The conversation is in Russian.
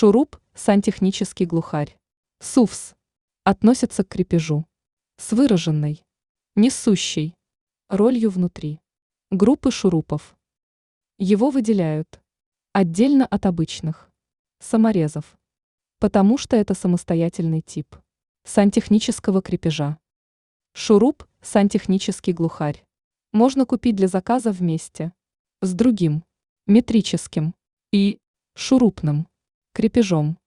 Шуруп – сантехнический глухарь. СУФС относится к крепежу с выраженной, несущей ролью внутри группы шурупов. Его выделяют отдельно от обычных саморезов, потому что это самостоятельный тип сантехнического крепежа. Шуруп – сантехнический глухарь. Можно купить для заказа вместе с другим метрическим и шурупным крепежом.